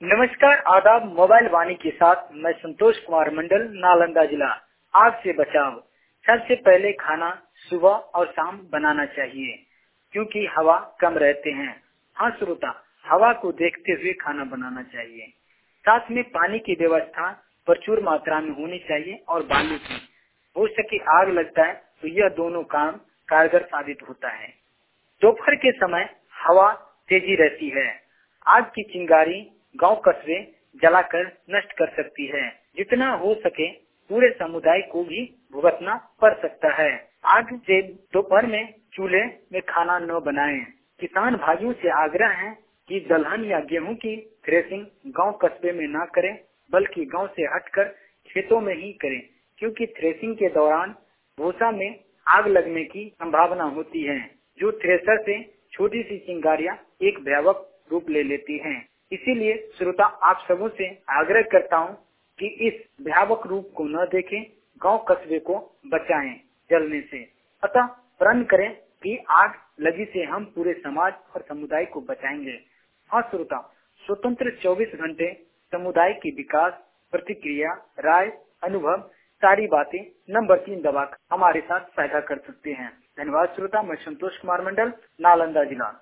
नमस्कार, आदाब। मोबाइल वाणी के साथ मैं संतोष कुमार मंडल, नालंदा जिला। आग से बचाव। सबसे पहले खाना सुबह और शाम बनाना चाहिए क्योंकि हवा कम रहते हैं। हाँ श्रोता, हवा को देखते हुए खाना बनाना चाहिए। साथ में पानी की व्यवस्था प्रचुर मात्रा में होनी चाहिए और बालू की। हो सके आग लगता है तो यह दोनों काम कारगर साबित होता है। दोपहर के समय हवा तेजी रहती है। आग की चिंगारी गांव कस्बे जलाकर नष्ट कर सकती है। जितना हो सके पूरे समुदाय को भी भुगतना पड़ सकता है। आग से दोपहर में चूल्हे में खाना न बनाएं। किसान भाइयों से आग्रह है कि दलहन या गेहूं की थ्रेसिंग गांव कस्बे में न करें, बल्कि गांव से हटकर खेतों में ही करें, क्योंकि थ्रेसिंग के दौरान भूसा में आग लगने की संभावना होती है, जो थ्रेसर से छोटी सी चिंगारियां एक भयावह रूप ले लेती हैं। इसीलिए श्रोता, आप सबों से आग्रह करता हूं कि इस भयावह रूप को न देखें, गांव कस्बे को बचाएं जलने से। अतः प्रण करें कि आग लगी से हम पूरे समाज और समुदाय को बचाएंगे। हाँ श्रोता, स्वतंत्र 24 घंटे समुदाय के विकास, प्रतिक्रिया, राय, अनुभव सारी बातें नंबर 3 दबाकर हमारे साथ साझा कर सकते हैं। धन्यवाद श्रोता। मैं संतोष कुमार मंडल, नालंदा जिला।